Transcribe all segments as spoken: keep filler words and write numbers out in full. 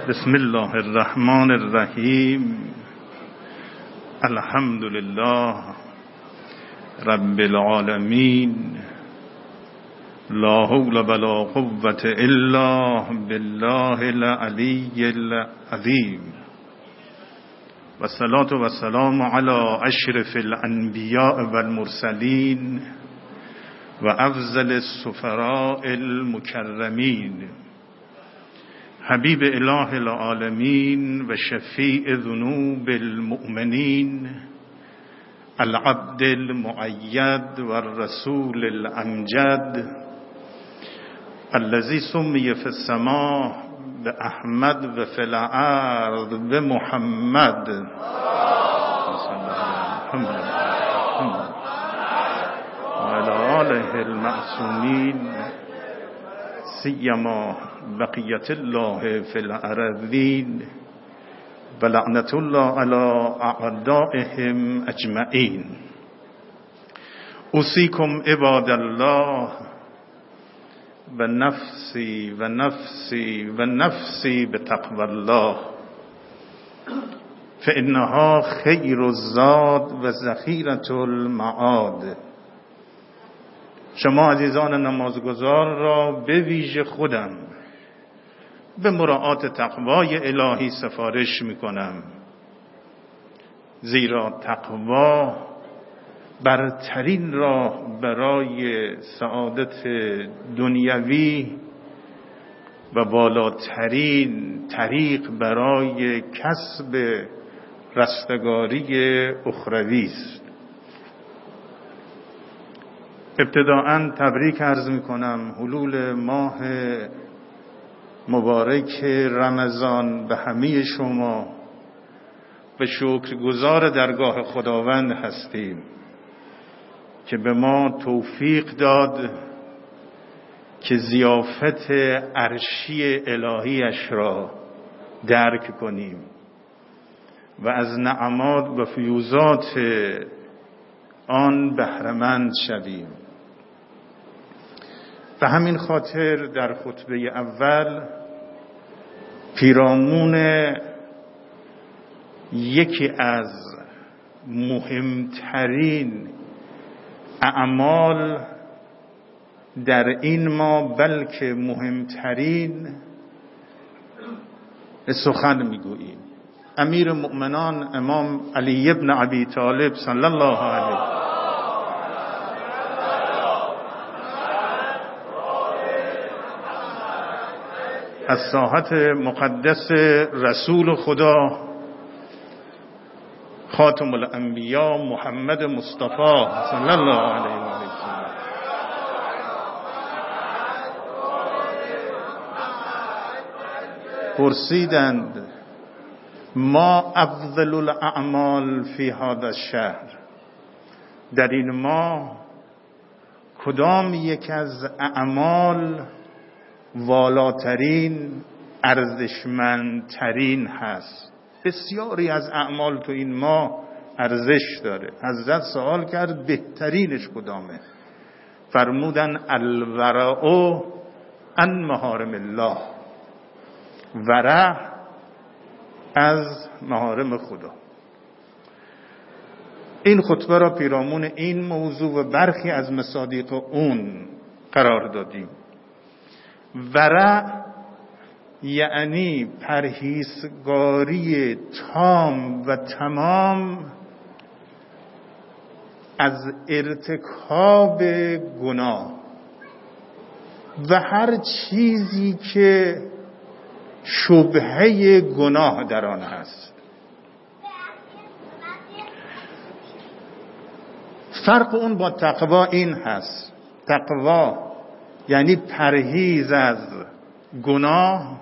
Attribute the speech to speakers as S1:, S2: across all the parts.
S1: بسم الله الرحمن الرحیم. الحمد لله رب العالمین. لا حول ولا قوة الا بالله العلی العظیم. والصلاة والسلام على اشرف الانبیاء والمرسلین و افضل السفراء المکرمین، حبیب اله العالمین و شفیع ذنوب المؤمنین، العبد المؤید و الرسول الامجد، الذي سمي في السماء بأحمد و في الارض بمحمد. و علی آله المعصومین، سیما بقیت الله فی الارضین و لعنت الله علی اعدائهم اجمعین. اوصیکم عباد الله و نفسی و نفسی و نفسی بتقوی الله، فانها خیر الزاد و ذخیرة المعاد. شما عزیزان نمازگزار را به ویژه خودم به مراعات تقوای الهی سفارش می کنم، زیرا تقوا برترین راه برای سعادت دنیوی و بالاترین طریق برای کسب رستگاری اخروی است. ابتداءً تبریک عرض می کنم حلول ماه مبارک رمضان به همه شما و شکرگزار درگاه خداوند هستیم که به ما توفیق داد که ضیافت عرشی الهیش را درک کنیم و از نعمات و فیوزات آن بهره‌مند شویم. به همین خاطر در خطبه اول پیرامون یکی از مهمترین اعمال در این ما، بلکه مهمترین، سخن میگوییم. امیر المؤمنان امام علی ابن ابی طالب صلی الله علیه از ساحت مقدس رسول خدا خاتم الانبیاء محمد مصطفی صلی الله علیه و آله پرسیدند ما افضل الاعمال فی هذا الشهر، در این ماه کدام یک از اعمال والاترین، ارزشمندترین هست؟ بسیاری از اعمال تو این ماه ارزش داره. حضرت سوال کرد بهترینش کدامه؟ فرمودن الورع عن محارم الله، ورع از محارم خدا. این خطبه را پیرامون این موضوع و برخی از مصادیق اون قرار دادیم. ورع یعنی پرهیزگاری تام و تمام از ارتکاب گناه و هر چیزی که شبهه گناه در آن هست. فرق اون با تقوا این هست: تقوا یعنی پرهیز از گناه،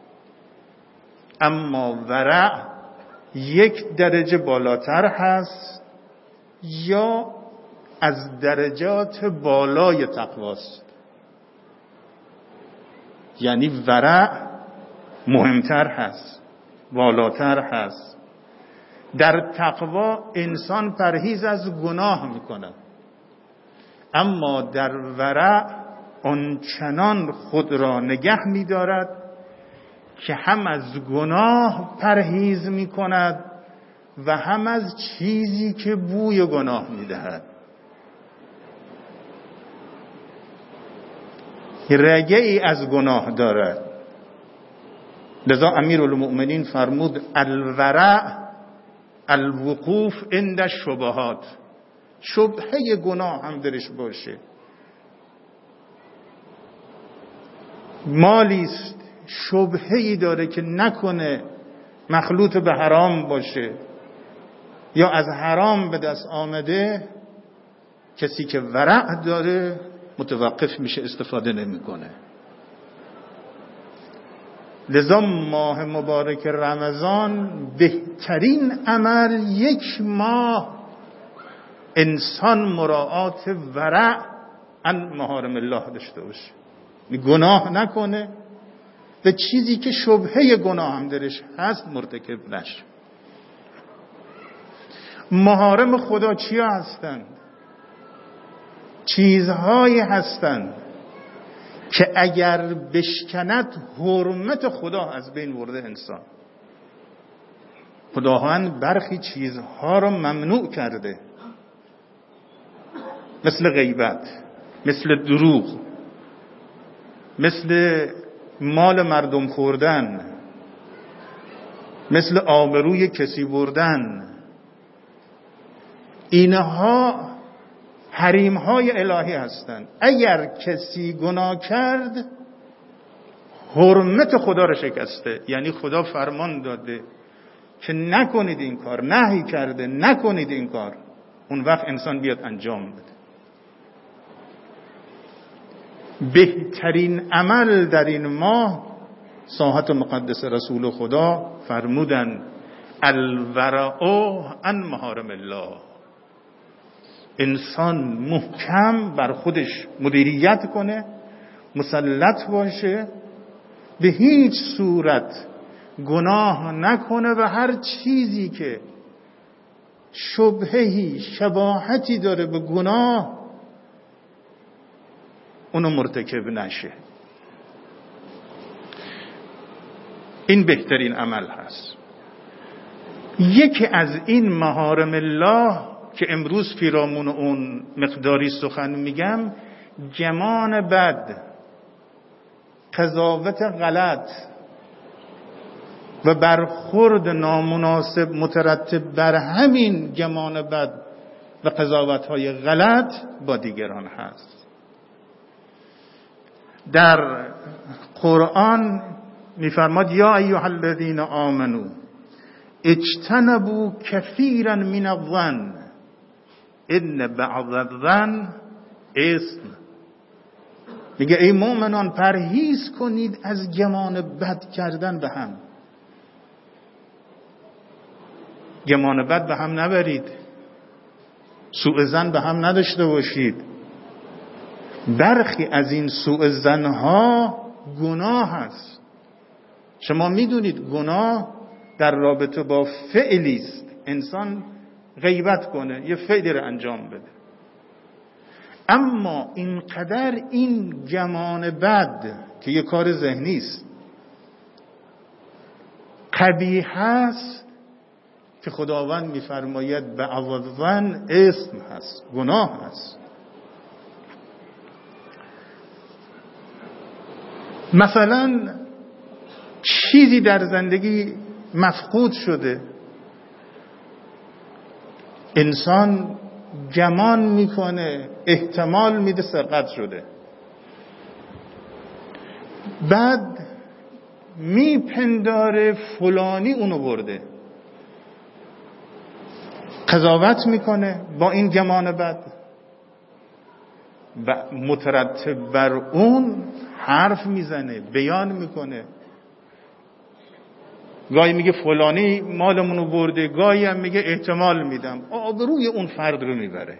S1: اما ورع یک درجه بالاتر هست یا از درجات بالای تقواست. یعنی ورع مهمتر هست، بالاتر هست. در تقوا انسان پرهیز از گناه میکنه، اما در ورع آنچنان خود را نگه می‌دارد که هم از گناه پرهیز می کند و هم از چیزی که بوی گناه می دهد. رگه ای از گناه دارد. لذا امیرالمؤمنین فرمود الورع الوقوف عند الشبهات. شبهه گناه هم درش باشه. مالیست شبهه‌ای داره که نکنه مخلوط به حرام باشه یا از حرام به دست آمده، کسی که ورع داره متوقف میشه، استفاده نمیکنه. لذا ماه مبارک رمضان بهترین عمل یک ماه انسان مراعات ورع عن محارم الله داشته باشه، گناه نکنه، به چیزی که شبهه گناه هم درش هست مرتکب نشه. محارم خدا چیا هستند؟ چیزهایی هستند که اگر بشکند حرمت خدا از بین برده انسان. خداوند برخی چیزها رو ممنوع کرده، مثل غیبت، مثل دروغ، مثل مال مردم خوردن، مثل آبروی کسی بردن. اینها حریم‌های الهی هستند. اگر کسی گناه کرد حرمت خدا رو شکسته. یعنی خدا فرمان داده که نکنید این کار، نهی کرده نکنید این کار، اون وقت انسان بیاد انجام بده. بهترین عمل در این ماه ساحت مقدس رسول خدا فرمودن الورع عن محارم الله. انسان محکم بر خودش مدیریت کنه، مسلط باشه، به هیچ صورت گناه نکنه و هر چیزی که شبههی شباهتی داره به گناه اونو مرتکب نشه. این بهترین عمل هست. یکی از این محارم الله که امروز پیرامون اون مقداری سخن میگم، گمان بد، قضاوت غلط و برخورد نامناسب مترتب بر همین گمان بد و قضاوت‌های غلط با دیگران هست. در قرآن میفرماد یا ایها الذین آمنو اجتنبوا کثیرا من الظن ان بعض الظن اثم. میگه ای مؤمنان پرهیز کنید از گمان بد کردن به هم. گمان بد به هم نبرید، سوء ظن به هم نداشته باشید. برخی از این سوء ظنها گناه هست. شما میدونید گناه در رابطه با فعلی است. انسان غیبت کنه، یه فعلی رو انجام بده، اما اینقدر این گمان بد که یه کار ذهنی است قبیح هست که خداوند میفرماید به عوضن اسم هست، گناه هست. مثلا چیزی در زندگی مفقود شده، انسان گمان میکنه، احتمال میده سرقت شده، بعد میپنداره فلانی اونو برده، قضاوت میکنه با این گمان بد و مترتب بر اون حرف میزنه، بیان میکنه. گاهی میگه فلانی مالمونو برده، گاهی هم میگه احتمال میدم، آبروی اون فرد رو میبره.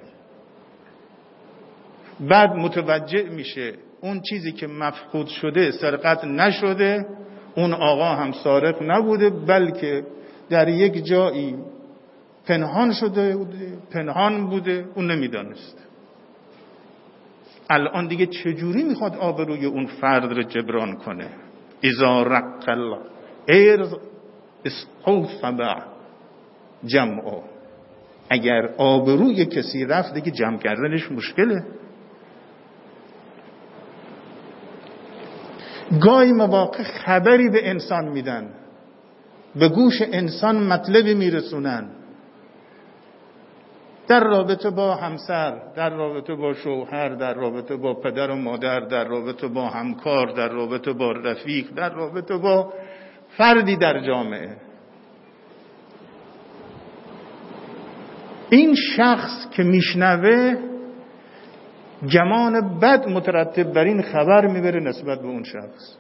S1: بعد متوجه میشه اون چیزی که مفقود شده سرقت نشده، اون آقا هم سارق نبوده، بلکه در یک جایی پنهان شده بوده، پنهان بوده، اون نمیدانست. الان دیگه چجوری میخواد آبروی اون فرد رو جبران کنه؟ اذا رق الارض استوفبع جمعه. اگر آبروی کسی رفت دیگه جمع کردنش مشکله. گاهی مواقع خبری به انسان میدن، به گوش انسان مطلبی میرسونن، در رابطه با همسر، در رابطه با شوهر، در رابطه با پدر و مادر، در رابطه با همکار، در رابطه با رفیق، در رابطه با فردی در جامعه. این شخص که میشنوه گمان بد مترتب بر این خبر میبره نسبت به اون شخص.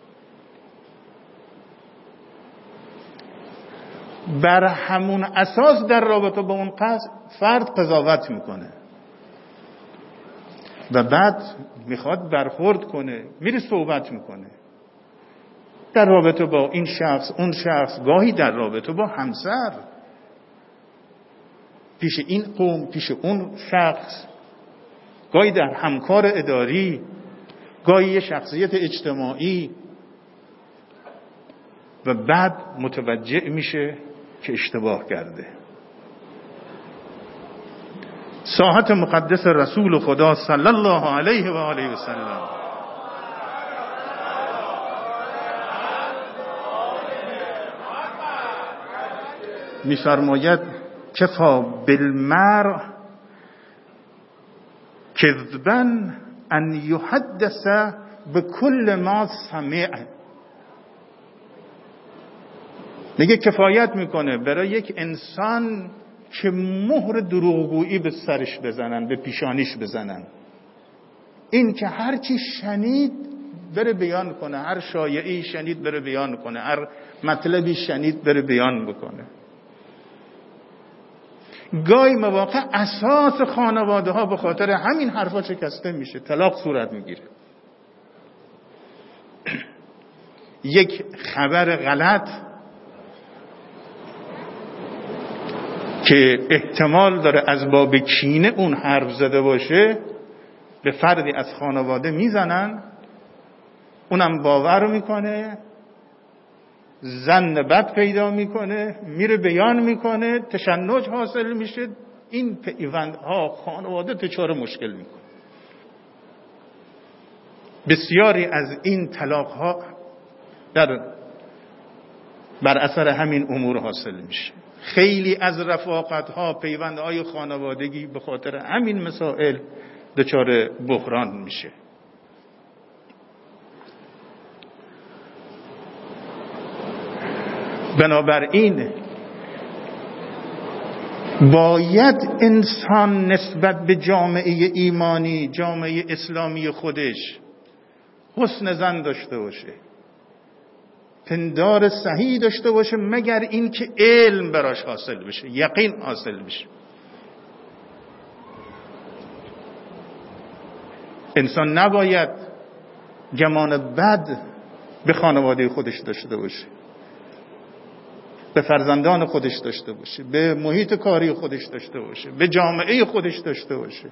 S1: بر همون اساس در رابطه با اون فرد قضاوت میکنه و بعد میخواد برخورد کنه، میره صحبت میکنه در رابطه با این شخص، اون شخص، گاهی در رابطه با همسر، پیش این قوم، پیش اون شخص، گاهی در همکار اداری، گاهی شخصیت اجتماعی، و بعد متوجه میشه که اشتباه کرده. ساحت مقدس رسول خدا صلی الله علیه و آله و سلم می‌فرماید کفا بالمرء کذبا ان یحدث بكل ما سمع. میگه کفایت میکنه برای یک انسان که مهر دروغگویی به سرش بزنن، به پیشانیش بزنن. این که هر چی شنید بره بیان کنه، هر شایعی شنید بره بیان کنه، هر مطلبی شنید بره بیان بکنه. گاهی مواقع اساس خانواده ها به خاطر همین حرفا شکسته میشه، طلاق صورت میگیره. یک خبر غلط که احتمال داره از باب کینه اون حرف زده باشه به فردی از خانواده میزنن، اونم باور میکنه، ظن بد پیدا میکنه، میره بیان میکنه، تشنج حاصل میشه. این پیوندها خانواده دچار مشکل میکنه. بسیاری از این طلاقها در بر اثر همین امور حاصل میشه. خیلی از رفاقت‌ها، پیوندهای خانوادگی به خاطر همین مسائل دچار بحران میشه. بنابراین باید انسان نسبت به جامعه ایمانی، جامعه اسلامی خودش حسن ظن داشته باشه، پندار صحیح داشته باشه، مگر این که علم براش حاصل بشه، یقین حاصل بشه. انسان نباید گمان بد به خانواده خودش داشته باشه، به فرزندان خودش داشته باشه، به محیط کاری خودش داشته باشه، به جامعه خودش داشته باشه.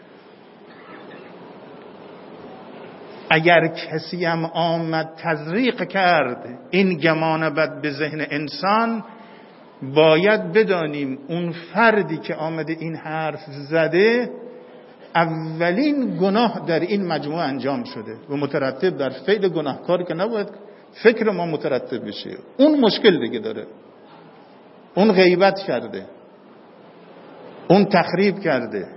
S1: اگر کسی هم آمد تزریق کرد این گمان بد به ذهن انسان، باید بدانیم اون فردی که آمده این حرف زده اولین گناه در این مجموعه انجام شده و مترتب در فعل گناهکاری که نباید فکر ما مترتب بشه. اون مشکل دیگه داره، اون غیبت کرده، اون تخریب کرده.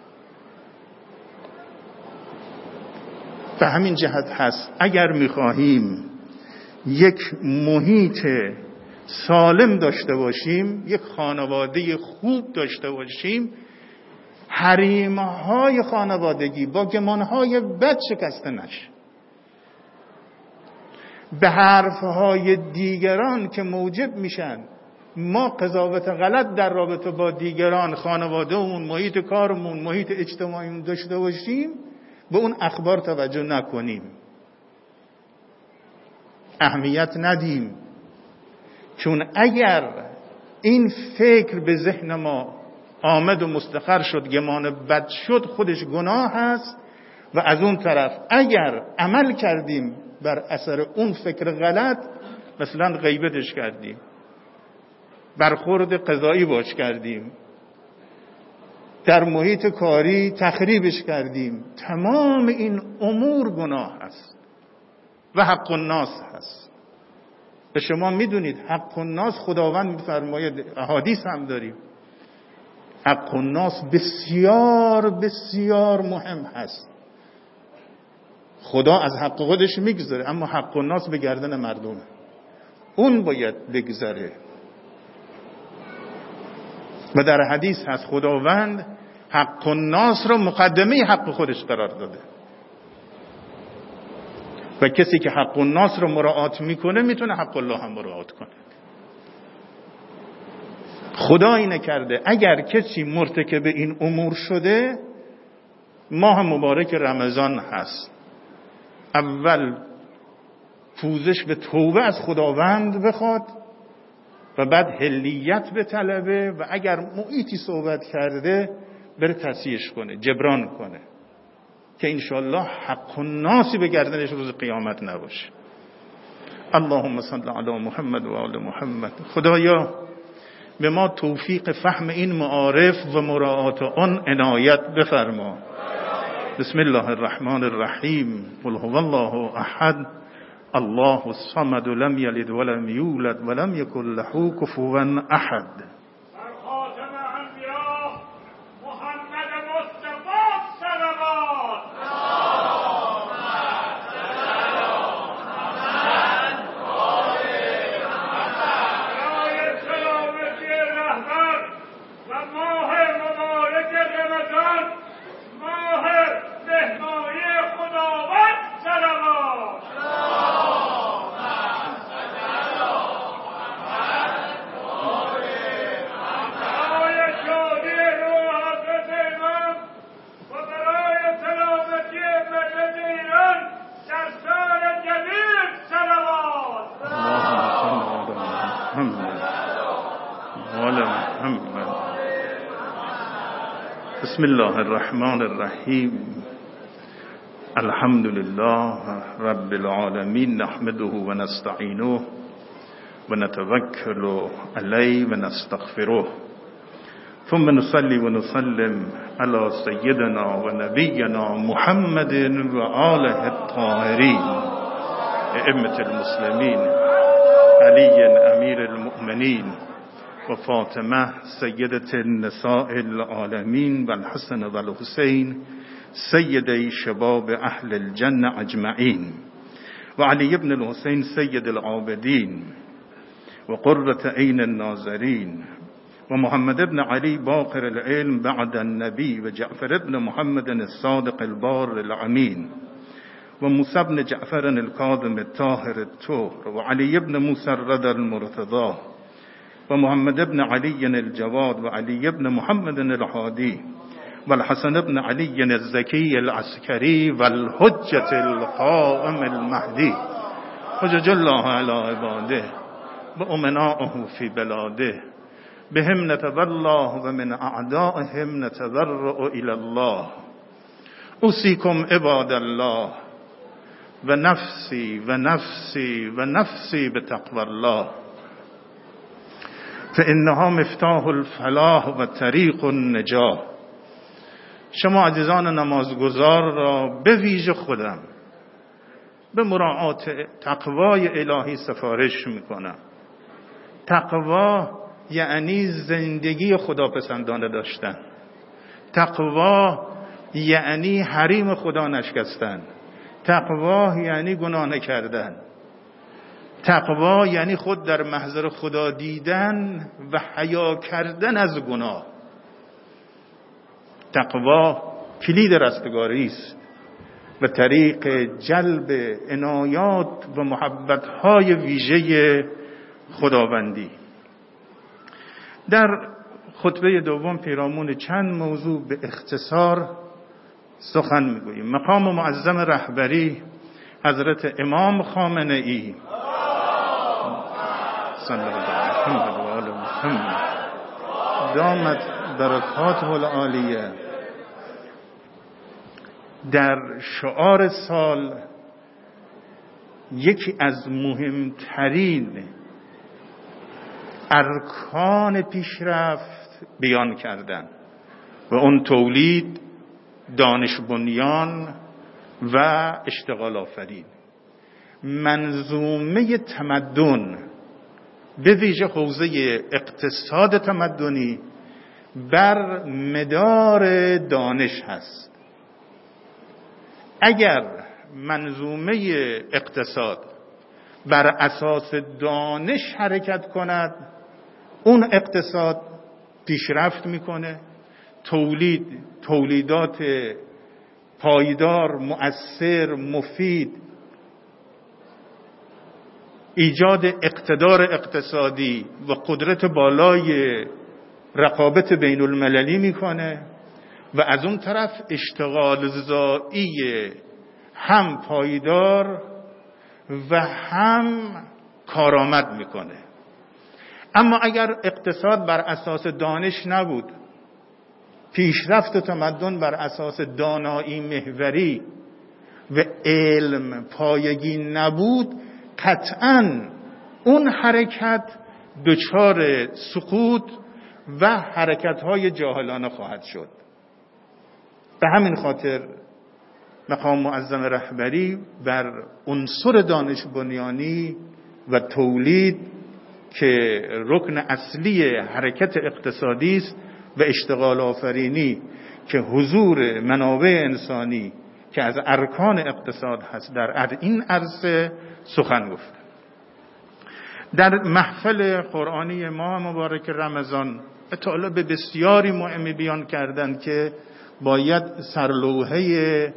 S1: به همین جهت هست اگر میخواهیم یک محیط سالم داشته باشیم، یک خانواده خوب داشته باشیم، حریم‌های خانوادگی با گمان‌های بد شکسته نشه، به حرف‌های دیگران که موجب میشن ما قضاوت غلط در رابطه با دیگران، خانواده‌مون، محیط کارمون، محیط اجتماعیمون داشته باشیم، به اون اخبار توجه نکنیم، اهمیت ندیم. چون اگر این فکر به ذهن ما آمد و مستقر شد، گمان بد شد، خودش گناه هست. و از اون طرف اگر عمل کردیم بر اثر اون فکر غلط مثلا غیبتش کردیم، برخورد قضایی باش کردیم، در محیط کاری تخریبش کردیم. تمام این امور گناه هست و حق الناس هست. به شما میدونید حق الناس خداوند میفرماید، احادیث هم داریم، حق الناس بسیار بسیار مهم هست. خدا از حق خودش میگذاره، اما حق الناس به گردن مردمه، اون باید بگذره. و در حدیث هست خداوند حق الناس رو مقدمه حق خودش قرار داده و کسی که حق الناس رو مراعات میکنه میتونه حق الله هم مراعات کنه. خدا اینه کرده اگر کسی مرتکب این امور شده، ماه مبارک رمضان هست، اول پوزش به توبه از خداوند بخواد و بعد حلیت به طلبه و اگر محیطی صحبت کرده بره تصحیحش کنه، جبران کنه که انشاءالله حق الناسی به گردنش روز قیامت نباشه. اللهم صل علی محمد و آل محمد. خدایا به ما توفیق فهم این معارف و مراعات آن عنایت بفرما. بسم الله الرحمن الرحیم. قل هو الله احد الله الصمد لم یلد ولم یولد ولم یکن له کفوا احد. بسم الله الرحمن الرحیم. الحمد لله رب العالمین، نحمده و نستعینه و نتوکل علیه و نستغفره، ثم نصلی و نسلم علی سیدنا و نبینا محمد و آله الطاهرین ائمة المسلمین، علی امیر المؤمنین و فاطمه سیدة النساء العالمین و الحسن و الحسین سیدی شباب اهل الجنة اجمعین و علی ابن الحسین سید العابدین و قرة عین الناظرین و محمد ابن علی باقر العلم بعد النبی و جعفر ابن محمد الصادق البار الامین و موسی ابن جعفر الكاظم الطاهر الطهر و علی ابن موسی الرضا المرتضى و محمد ابن علی الجواد و علی ابن محمد الهادی و الحسن ابن علی الزکی العسکری و الحجة القائم المهدی حجج الله علی عباده و امناؤه فی بلاده بهم نتولاه و من اعدائهم نتبرأ الی الله. اوصیکم عباد الله و نفسی و نفسی و نفسی بتقوی الله فانها مفتاح الفلاح و طریق النجاح. شما عزیزان نمازگزار را به ویژه خودم به مراعات تقوای الهی سفارش میکنم. تقوا یعنی زندگی خداپسندانه داشتن. تقوا یعنی حریم خدا نشکستن. تقوا یعنی گناه نکردن. تقوا یعنی خود در محضر خدا دیدن و حیا کردن از گناه. تقوا کلید رستگاری است و طریق جلب عنایات و محبت‌های ویژه خداوندی. در خطبه دوم پیرامون چند موضوع به اختصار سخن میگوییم. مقام معظم رهبری حضرت امام خامنه ای صلی الله علیه محمد و آل محمد دامت برکاته العالیه در شعار سال یکی از مهمترین ارکان پیشرفت بیان کردن و اون تولید، دانش بنیان و اشتغال آفرین. منظومه تمدن به ویژه حوزه اقتصاد تمدنی بر مدار دانش هست. اگر منظومه اقتصاد بر اساس دانش حرکت کند، اون اقتصاد پیشرفت میکنه، تولید تولیدات پایدار، مؤثر، مفید، ایجاد اقتدار اقتصادی و قدرت بالای رقابت بین المللی میکنه و از اون طرف اشتغال زایی هم پایدار و هم کارآمد میکنه. اما اگر اقتصاد بر اساس دانش نبود، پیشرفت و تمدن بر اساس دانایی محوری و علم پایگی نبود، قطعاً اون حرکت دچار سقوط و حرکت‌های جاهلانه خواهد شد. به همین خاطر مقام معظم رهبری بر عنصر دانش بنیانی و تولید که رکن اصلی حرکت اقتصادی است و اشتغال آفرینی که حضور منابع انسانی که از ارکان اقتصاد هست در این عرصه سخن گفت. در محفل قرآنی ماه مبارک رمضان مطالب بسیاری مهمی بیان کردند که باید سرلوحه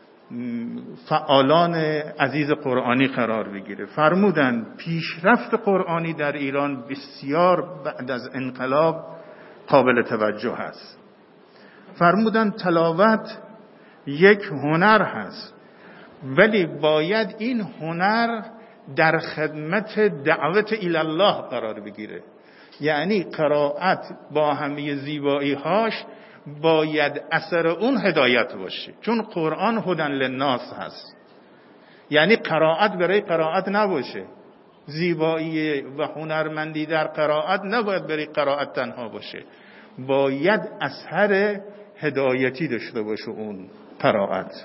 S1: فعالان عزیز قرآنی قرار بگیره. فرمودند پیشرفت قرآنی در ایران بسیار بعد از انقلاب قابل توجه هست. فرمودند تلاوت یک هنر هست، ولی باید این هنر در خدمت دعوت الی الله قرار بگیره. یعنی قرائت با همه زیبایی هاش باید اثر اون هدایت باشه، چون قرآن هدی للناس هست. یعنی قرائت برای قرائت نباشه، زیبایی و هنرمندی در قرائت نباید برای قرائت تنها باشه، باید اثر هدایتی داشته باشه اون قرائت.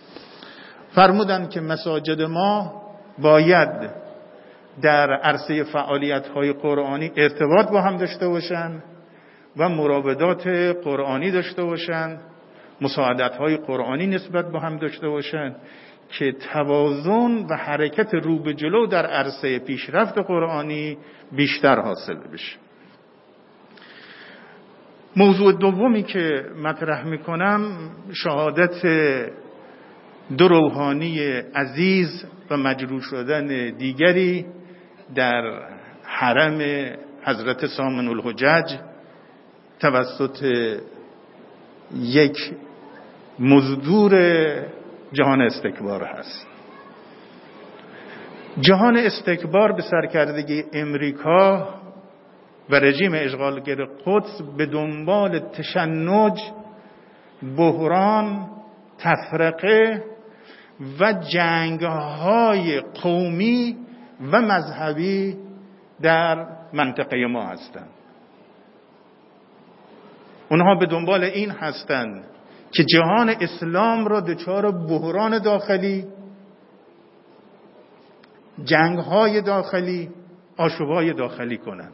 S1: فرمودن که مساجد ما باید در عرصه فعالیت‌های قرآنی ارتباط با هم داشته باشن و مراودات قرآنی داشته باشن، مساعدت‌های قرآنی نسبت با هم داشته باشن که توازن و حرکت رو به جلو در عرصه پیشرفت قرآنی بیشتر حاصل بشه. موضوع دومی که مطرح میکنم شهادت دو روحانی عزیز و مجروح شدن دیگری در حرم حضرت سامن الحجج توسط یک مزدور جهان استکبار هست. جهان استکبار به سرکردگی امریکا و رژیم اشغالگر قدس به دنبال تشنج، بحران، تفرقه و جنگ‌های قومی و مذهبی در منطقه ما هستند. اونها به دنبال این هستند که جهان اسلام را دچار بحران داخلی، جنگ‌های داخلی، آشوب‌های داخلی کنند.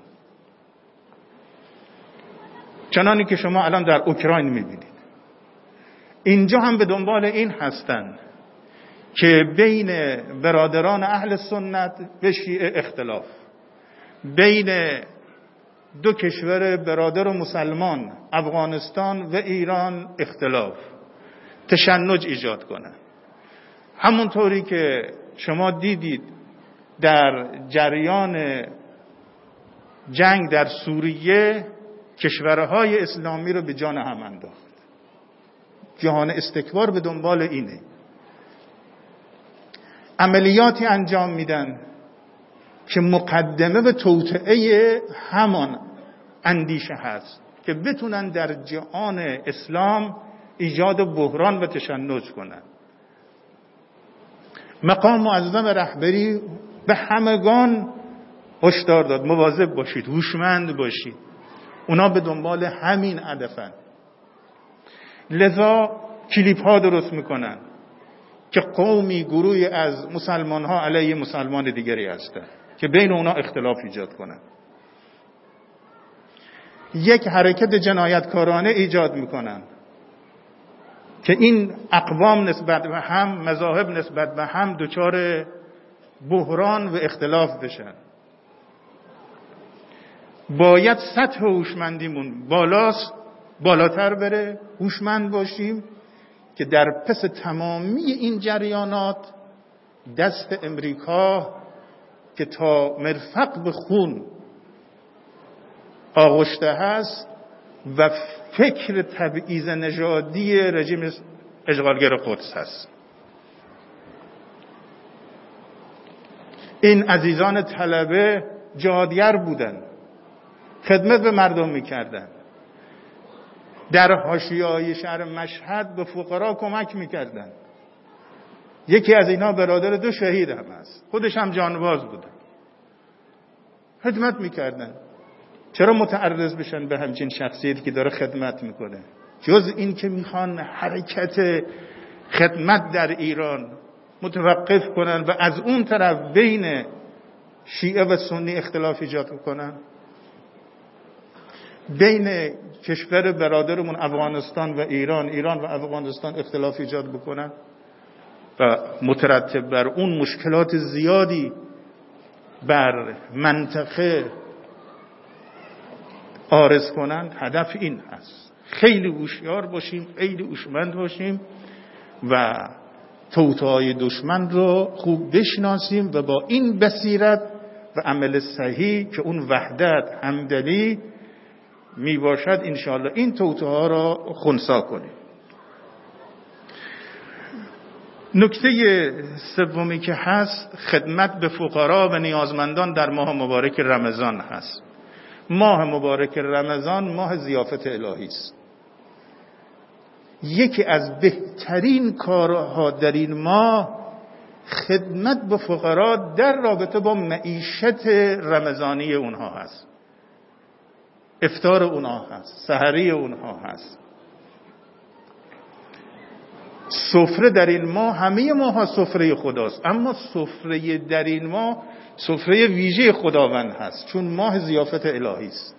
S1: چنانی که شما الان در اوکراین می‌بینید. اینجا هم به دنبال این هستند که بین برادران اهل سنت و شیعه اختلاف، بین دو کشور برادر و مسلمان افغانستان و ایران اختلاف، تشنج ایجاد کنند. همونطوری که شما دیدید در جریان جنگ در سوریه کشورهای اسلامی رو به جان هم انداخت. جهان استکبار به دنبال اینه، عملیاتی انجام میدن که مقدمه به توطئه همان اندیشه هست که بتونن در جهان اسلام ایجاد بحران و تشنج کنن. مقام معظم رهبری به همگان هشدار داد مواظب باشید، هوشمند باشید. اونا به دنبال همین هدفن. لذا کلیپ ها درست میکنن که قومی گروهی از مسلمان ها علیه مسلمان دیگری هستن که بین اونا اختلاف ایجاد کنن. یک حرکت جنایتکارانه ایجاد میکنن که این اقوام نسبت به هم، مذاهب نسبت به هم دچار بحران و اختلاف بشن. باید سطح هوشمندیمون بالاست، بالاتر بره، هوشمند باشیم که در پس تمامی این جریانات دست امریکا که تا مرفق به خون آغشته هست و فکر تبعیض نژادی رژیم اشغالگر قدس هست. این عزیزان طلبه جهادگر بودن، خدمت به مردم میکردن، در حاشیه‌های شهر مشهد به فقرا کمک میکردن. یکی از اینا برادر دو شهید هم هست، خودش هم جانباز بوده، خدمت میکردن. چرا متعرض بشن به همچین شخصیتی که داره خدمت میکنه؟ جز این که میخوان حرکت خدمت در ایران متوقف کنن و از اون طرف بین شیعه و سنی اختلاف ایجاد کنن، بین کشور برادرمون افغانستان و ایران، ایران و افغانستان اختلاف ایجاد بکنن و مترتب بر اون مشکلات زیادی بر منطقه عارض کنن. هدف این هست خیلی هوشیار باشیم، خیلی هوشمند باشیم و توطئه‌های دشمن رو خوب بشناسیم و با این بصیرت و عمل صحیح که اون وحدت همدلی می باشد انشاءالله این توطئه‌ها را خنثی کنیم. نکته سومی که هست خدمت به فقرا و نیازمندان در ماه مبارک رمضان هست. ماه مبارک رمضان ماه ضیافت الهی است. یکی از بهترین کارها در این ماه خدمت به فقرا در رابطه با معیشت رمضانی اونها هست. افطار اونها هست، سحری اونها هست. سفره در این ماه، همه ماها سفره خداست، اما سفره در این ماه سفره ویژه خداوند هست، چون ماه ضیافت الهی است.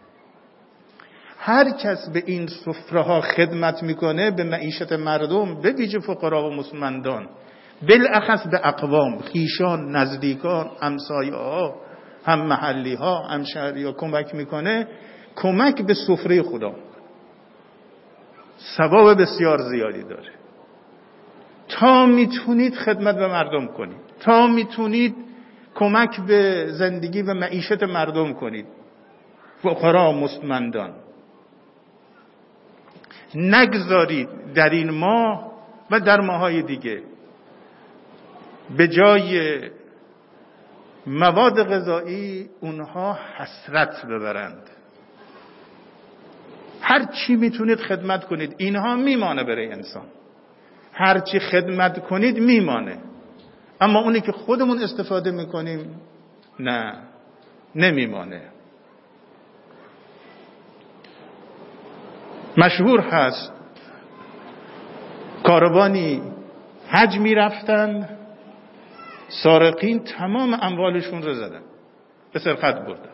S1: هر کس به این سفره ها خدمت میکنه به معیشت مردم، به ویژه فقرا و مسلمانان، بالاخص به اقوام، خیشان، نزدیکان، همسایه ها، هم محلی ها، هم شهری ها کمک میکنه، کمک به سفره خدا ثواب بسیار زیادی داره. تا میتونید خدمت به مردم کنید، تا میتونید کمک به زندگی و معیشت مردم کنید، فقرا و مستمندان. نگذارید در این ماه و در ماهای دیگه به جای مواد غذایی اونها حسرت ببرند. هر چی میتونید خدمت کنید، اینها میمانه برای انسان. هر چی خدمت کنید میمانه، اما اونی که خودمون استفاده میکنیم نه، نمیمانه. مشهور هست کاروانی حج میرفتن، سارقین تمام اموالشون رو زدن، به سرقت بردن.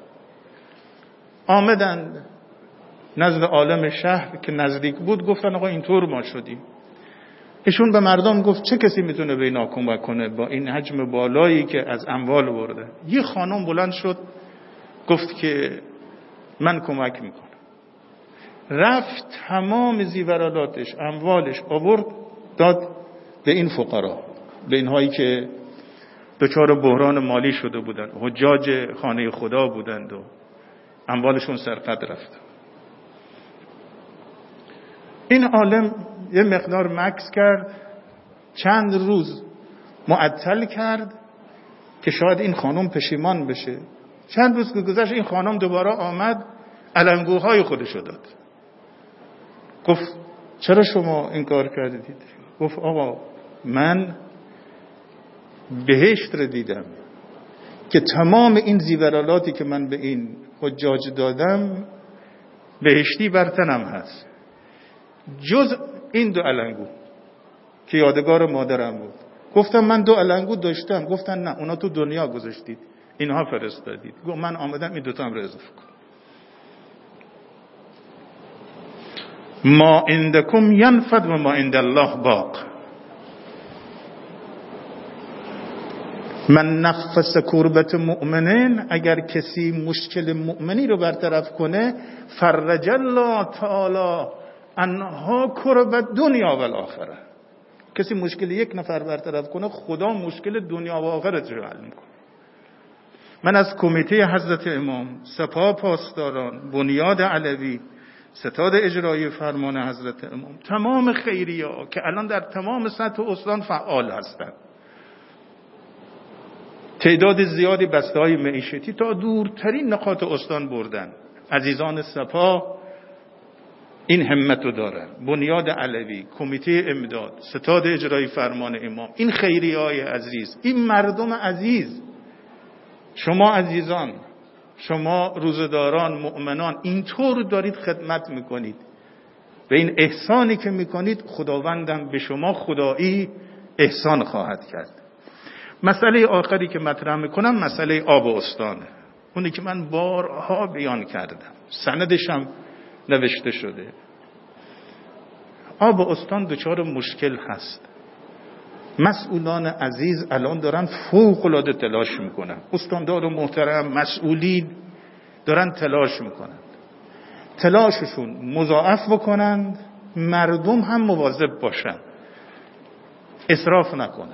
S1: آمدن نزد عالم شهر که نزدیک بود، گفتن آقا اینطور ما شدیم. ایشون به مردم گفت چه کسی میتونه به اینا کمک کنه با این حجم بالایی که از اموال برده؟ یه خانم بلند شد گفت که من کمک میکنم. رفت تمام زیورالاتش، اموالش آورد داد به این فقرا، به اینهایی که دچار بحران مالی شده بودند، حجاج خانه خدا بودند و اموالشون سرقت رفت. این عالم یه مقدار مکث کرد، چند روز معطل کرد که شاید این خانم پشیمان بشه. چند روز که گذشت این خانم دوباره آمد، علنگوهای خودشو داد. گفت چرا شما این کار کردید؟ گفت آقا من بهشت رو دیدم که تمام این زیورالاتی که من به این حجاج دادم بهشتی بر تنم هست، جز این دو علنگو که یادگار مادرم بود. گفتم من دو علنگو داشتم. گفتن نه، اونا تو دنیا گذاشتید، اینها فرستادید. گفت من آمدم این دوتا هم رو اضافه کنم. ما عندکم ینفد و ما عند الله باق. من نفس کربت مؤمنین، اگر کسی مشکل مؤمنی رو برطرف کنه، فرج الله تعالی انها کربت دنیا و الاخره. کسی مشکل یک نفر برطرف کنه، خدا مشکل دنیا و آخرت رو حل میکنه. من از کمیته حضرت امام، سپاه پاسداران، بنیاد علوی، ستاد اجرایی فرمان حضرت امام، تمام خیریه ها که الان در تمام سطح استان فعال هستند، تعداد زیادی بسته های معیشتی تا دورترین نقاط استان بردن. عزیزان سپاه این همت رو دارن، بنیاد علوی، کمیته امداد، ستاد اجرایی فرمان امام، این خیریه های عزیز، این مردم عزیز، شما عزیزان، شما روزداران، مؤمنان، اینطور دارید خدمت میکنید. به این احسانی که میکنید خداوندم به شما خدایی احسان خواهد کرد. مسئله آخری که مطرح میکنم مسئله آب استانه، اونی که من بارها بیان کردم، سندش هم نوشته شده. آب استان دچار مشکل هست. مسئولان عزیز الان دارن فوق العاده تلاش میکنن، استاندار و محترم، مسئولین دارن تلاش میکنن، تلاششون مضاعف بکنند، مردم هم مواظب باشن، اسراف نکنن،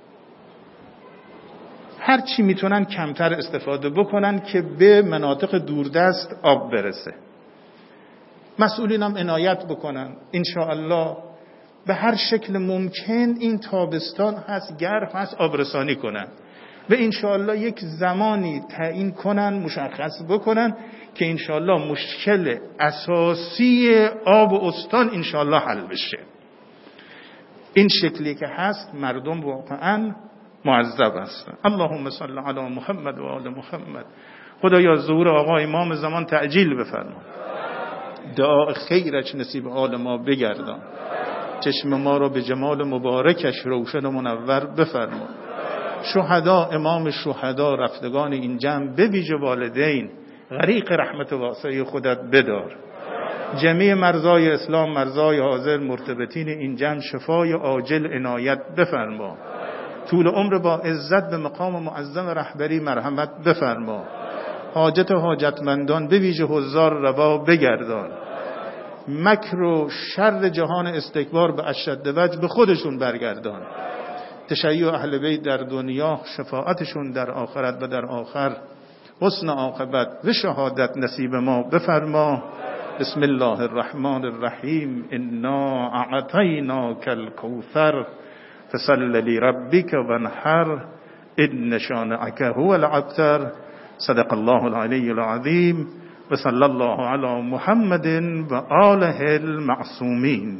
S1: هر چی میتونن کمتر استفاده بکنن که به مناطق دوردست آب برسه. مسئولین هم عنایت بکنن، انشاءالله به هر شکل ممکن این تابستان هست، گرم هست، آبرسانی کنن و انشاءالله یک زمانی تعیین کنن، مشخص بکنن که انشاءالله مشکل اساسی آب استان انشاءالله حل بشه. این شکلی که هست مردم واقعا معذب هستن. اللهم صل علی محمد و آل محمد. خدایا ظهور آقا امام زمان تعجیل بفرما، دعا خیرش نصیب آل ما بگردان، چشم ما را به جمال مبارکش روشن و منور بفرما. شهدا، امام شهدا، رفتگان این جمع، به ویژه والدین، غریق رحمت واسعه خودت بدار. جمیع مرزای اسلام، مرزای حاضر، مرتبطین این جمع شفای عاجل عنایت بفرما. طول عمر با عزت به مقام معظم رهبری مرحمت بفرما. حاجت حاجتمندان به ویژه حضار روا بگردان. مکر و شر جهان استکبار به اشد وجه به خودشون برگردان. تشیع اهل بیت در دنیا، شفاعتشون در آخرت و در آخر حسن عاقبت و شهادت نصیب ما بفرما. بسم الله الرحمن الرحیم. انا اعطیناک الکوثر فصل لربک وانحر ان شانئک هو الابتر. صدق الله العلی العظیم و صلی الله علی محمد و آله المعصومین.